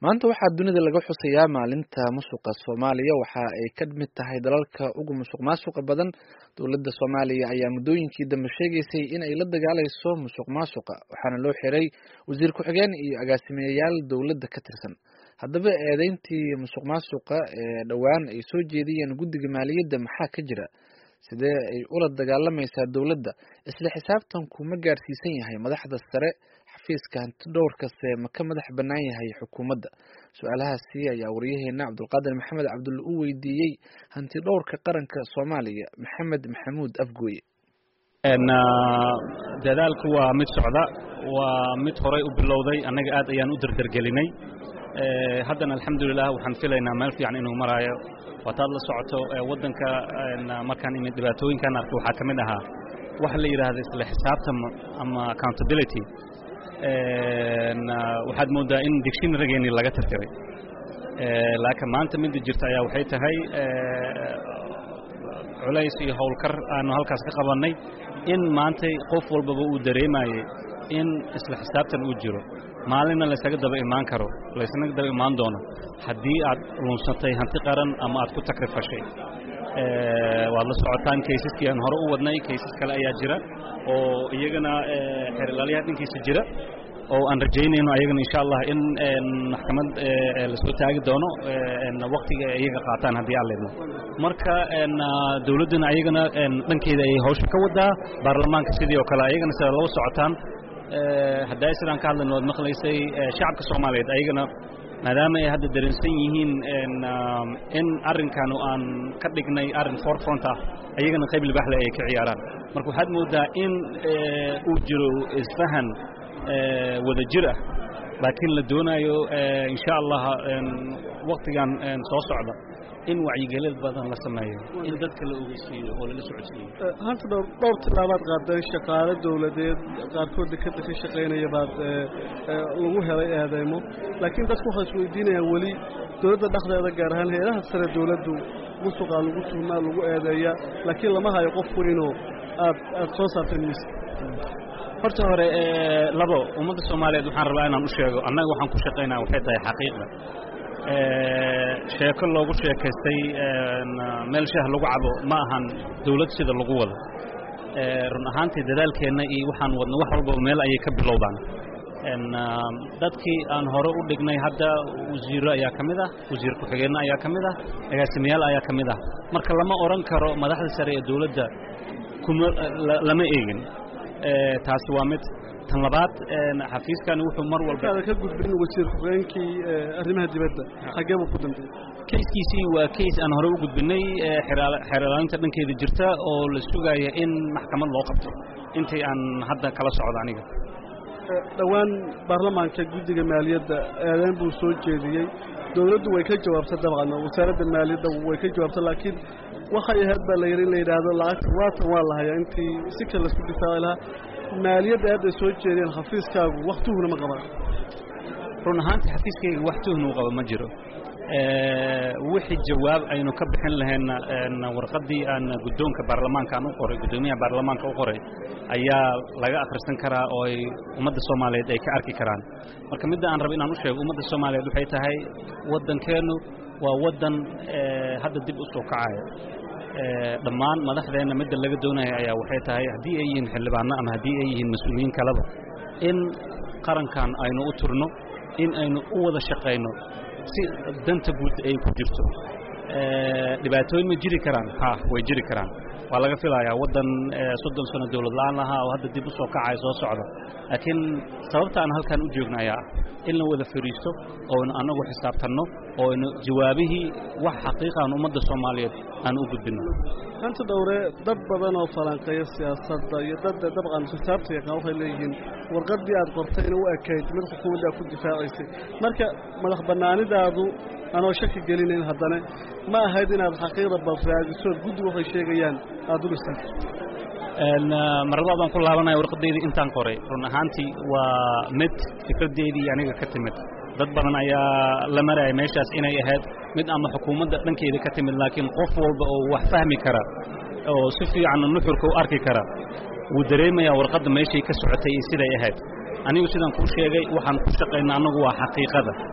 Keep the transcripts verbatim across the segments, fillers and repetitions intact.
maanta waxaa dunida laga xusayaa maalinta musuqa Soomaaliya waxa ay ka mid tahay dalalka ugu musuqmaasuqa badan. Dowladda Soomaaliya ayaa muddooyinkii dambe sheegaysay in ay la dagaalayso musuqmaasuqa waxaana loo xiray wasiir ku-xigeen iyo agaasimayaal dowladda ka tirsan. Haddaba eedeyntii musuqmaasuqa ee dhowaan ay soo jeediyeen guddiga maaliyadda maxaa ka jira? sidee ay ula dagaalamaysaa dowladda? Isla xisaabtanku ma gaarsiisan yahay madaxda sare? xafiiska hantidhowrkase ma ka madax bannaan yahay xukuumadda? Su-aalahaasi ayaa wariyaheena Cabdulqaadir Maxamed Cabdulle u weydiiyey hantidhowrka qaranka Soomaaliya Maxamed Maxamuud Afgooye. dadaalku waa mid socda, waa mid horay u bilowday, annaga aad ayaan u dardargelinay. haddana alxamdulilah waxaan filaynaa meel fiican inuu maraayo. wataad la socoto waddanka markaan imid dhibaatooyinkan arkay waxaa ka mid ahaa waxa la yidhaahda isla xisaabtan ama accountability. waxaad moodaa in dictionary-geeni laga tirtiray, laakiin maanta midda jirta ayaa waxay tahay culays iyo howlkar aanu halkaas ka qabannay in maantay qof walbaba uu dareemayay in isla xisaabtan uu jiro. maalinna laysaga daba imaan karo, laysaga daba imaan doono haddii aad lunsatay hanti qaran ama aad ku takrifashay. waad la socotaan kaysaskii aan hore u wadnay, kaysas kale ayaa jira oo iyagana xeerlaaliyaha dhankiisa jira oo aan rajaynayno ayagana insha Allah in maxkamad la soo taagi doono waqtiga iyaga qaataan haddii aan leedno. marka dawladduna ayagana dhankeeda ay hawsha ka wadaa, baarlamaanka sidii oo kale ayagana sida loo socotaan. hadday sidaan ka hadlayno waad maqlaysay shacabka Soomaaliyeed ayagana maadaama ay hadda dareensan yihiin in arrinkan aan ka dhignay arrin forefront ah, ayagana qayb libaax leh ay ka ciyaaraan. marka waxaad moodaa in uu jiro isfahan wada jir ah, laakiin la doonayo insha Allah waqtigan soo socda in wacyigelin badan la sameeyo, in dadka la ogeysiiyo oo la socodsiiyo. hanta dhowr tilaabaad qaadeen shaqaale dawladeed qaarkood ka ka shaqeynaya baad lagu helay eedeymo, laakiin dadku waxay isweydiinayaan weli dawladda dhexdeeda gaar ahaan hay'adaha sare dawladdu musuqa lagu tuumaa lagu eedeeya, laakiin lama hayo qof weynoo aad aad soo saartay miis. horta hore labo ummadda Soomaaliyeed waxaan rabaa inaan u sheego annaga waxaan ku shaqeynaa waxay tahay xaqiiqda. sheeko loogu sheekaystay meel shaah lagu cabo ma ahan dawlad sida lagu wado. run ahaantii dadaalkeenna iyo waxaan wadno wax walba meel ayay ka bilowdaan. dadkii aan hore u dhignay hadda wasiiro ayaa ka mid ah, wasiir ku-xigeenna ayaa ka mid ah, agaasimayaal ayaa ka mid ah. marka lama oran karo madaxda sare ee dawladda kuma lama eegin. taasi waa mid. tan labaad xafiiskan wuxuu mar walba ka gudbin wasiir ku-xigeenkii arrimaha dibadda xageeba ku dambeeyay. kayskiisii waa kays aan hore u gudbinay xeerlaalinta dhankeeda jirta oo la sugaya in maxkamad loo qabto intii aan hadda kala socdo aniga. dhowaan baarlamaanka guddiga maaliyadda eedeyn buu soo jeediyey, dawladdu way ka jawaabtay dabcan, wasaaradda maaliyadda way ka jawaabtay, laakiin waxay ahayd baa la yidhi in la yidhaahdo lacagta waatan waa la hayaa intii si kale laisku difaaci lahaa. maaliyadda aad ay soo jeedeen xafiiskaagu waqtiguuna ma qabaan? run ahaantii xafiiskayga waqtiguuna u qaba ma jiro. wixii jawaab aynu ka bixin lahayna warqaddii aan guddoonka baarlamaanka aan u qoray, guddoomiyaha baarlamaanka u qoray ayaa laga akhrisan karaa oo ay ummadda Soomaaliyeed ay ka arki karaan. marka midda aan rabo inaan u sheego ummadda Soomaaliyeed waxay tahay waddankeenu waa waddan hadda dib u soo kacaya. dhammaan madaxdeena midda laga doonaya ayaa waxay tahay haddii ay yihiin xildhibaano ama haddii ay yihiin mas-uuliyiin kaleba in qarankan aynu u turno, in aynu u wada shaqayno si danta guud ay ku jirto. dhibaatooyin ma jiri karaan? ha way jiri karaan. waa laga filayaa waddan soddon sano dawlad la'aan lahaa oo hadda dib u soo kacaya soo socda, laakiin sababta aan halkan u joogna ayaa ah in la wada fariisto oo anagu xisaabtanno oo jawaabihii wax xaqiiqa aan ummadda Soomaaliyeed aan u gudbino. hanta dhowre dad badan oo falanqeeya siyaasadda iyo dad dabcan xisaabta yaqaan waxay leeyihiin warqaddii aad qortay inuu ekayd mid xukuumadda ku difaacaysay. marka madax bannaanidaadu anoo shaki gelinayn haddana ma ahayd inaad xaqiiqda balraadiso guddigu waxay sheegayaan aad u istaagto. marlabaad aan ku laabanaya warqadeydii intaan qoray run ahaantii waa mid fikradeedii aniga ka timid. dad badan ayaa la marayay meeshaas inay ahayd mid ama xukuumadda dhankeeda ka timid, laakiin qof walba oo wax fahmi kara oo si fiican nuxurka u arki kara wuu dareemayaa warqadda meeshay ka socotay siday ahayd. anigu sidaan ku sheegay waxaan ku shaqeynaa anagu waa xaqiiqada.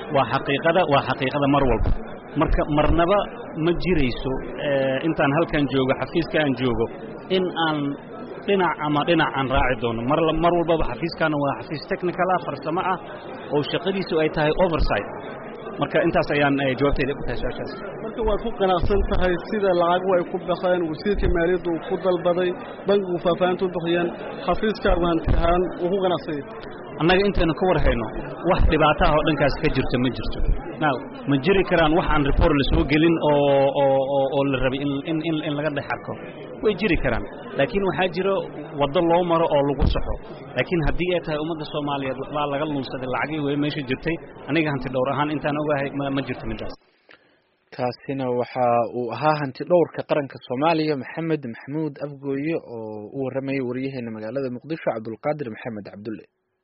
waa xaqiiqada waa xaqiiqada mar walba marka marnaba ma jirayso intaan halkan joogo xafiiska aan joogo in aan dhinac ama dhinac aan raaci doono mar mar walba xafiiskana waa xafiis technical ah farsamo ah oo shaqadiisu ay tahay oversight marka intaas ayaan jawaabtayda ku tahay su'aashaas marka waad ku qanacsan tahay sida lacagu ay ku baxeen wasiirka maaliyadda uu ku dalbaday bangigu faahfaahinta u bixiyeen xafiiskaagu hanti ahaan uu ku qanacsanyay annaga intaynu ka war hayno wax dhibaato ah oo dhankaas ka jirto ma jirto now ma jiri karaan wax aan report la soo gelin oo oo oo la rabay in in in laga dhex arko way jiri karaan laakiin waxaa jiro waddo loo maro oo lagu saxo laakiin haddii ay tahay ummadda Soomaaliyeed waxbaa laga lunsaday lacagii way meesha jirtay aniga hanti dhowr ahaan intaan ogahay ma jirto midaas kaasina waxa uu ahaa hanti dhowrka qaranka Soomaaliya Maxamed Maxamuud Afgooye oo u waramayay wariyaheena magaalada Muqdisho Cabdulqaadir Maxamed Cabdulle